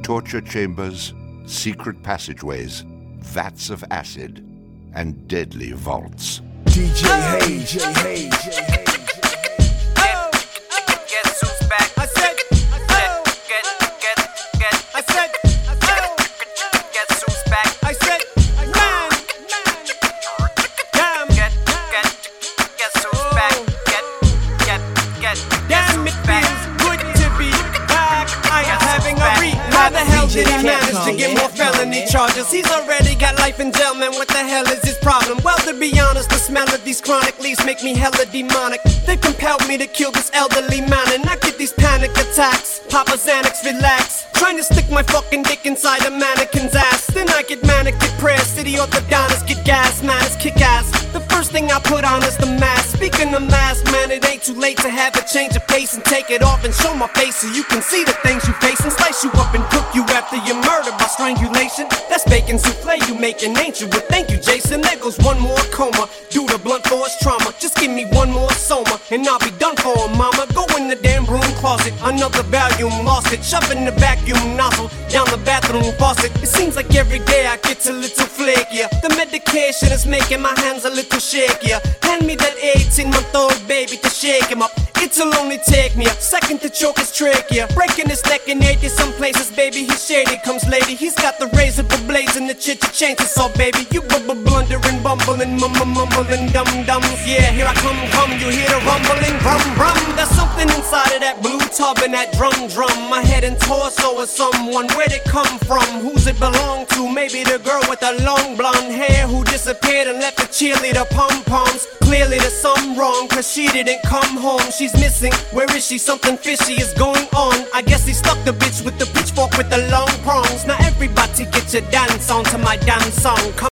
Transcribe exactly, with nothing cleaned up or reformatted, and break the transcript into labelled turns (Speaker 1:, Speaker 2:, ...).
Speaker 1: torture chambers, secret passageways, vats of acid, and deadly vaults.
Speaker 2: D J Hayes, D J Hayes, D J Hayes.
Speaker 3: Guess who's back? I said, get, get, get, get. I said, guess who's back? I said, man, damn, get, get, guess who's back? Get, get, get, damn, it feels good to be back. I am having a re. How the hell did he manage to get more felony charges? He's already got life in jail, man. What the hell is his problem? Well, to be honest, the smell of these chronic leaves make me hella demonic. They compelled me to kill this elderly man, and I get these panic attacks. Papa Xanax, relax. Trying to stick my fucking dick inside a mannequin's ass. Then I get manic depressed. City orthodontists get gas, man, it's kick ass. The first thing I put on is the mask. Speaking of mask, man, it ain't too late to have a change of pace and take it off and show my face so you can see the things you face and slice you up and cook you after you're murdered by strangulation. That's bacon souffle you making, ain't you? Well, thank you, Jason. There goes one more coma. Do the blunt force trauma. Just give me one more soma and I'll be done for him, mama. Go in the damn broom closet. Another volume, lost it. Shoving the vacuum nozzle down the bathroom faucet. It seems like every day I get a little flakier. The medication is making my hands a little shakier. Hand me that eighteen-month-old baby to shake him up. It'll only take me a second to choke his trachea. Breaking his neck in eighty some places, baby. He's shady, comes lady. He's got the razor blades and the chit-chit chainsaw, baby. You blundering, bumbling, mumbling, dum-dums. Yeah, here I come, come. You hear the rumbling, rum, rum. There's something inside of that blue tub and that drum, drum. My head and torso is someone. Where'd it come from? Who's it belong to? Maybe the girl with the long blonde hair who disappeared and left the cheerleader pom-poms. Clearly there's something wrong, cause she didn't come home. She's missing, where is she? Something fishy is going on. I guess he stuck the bitch with the pitchfork with the long prongs. Now everybody get your dance on to my dance song. Come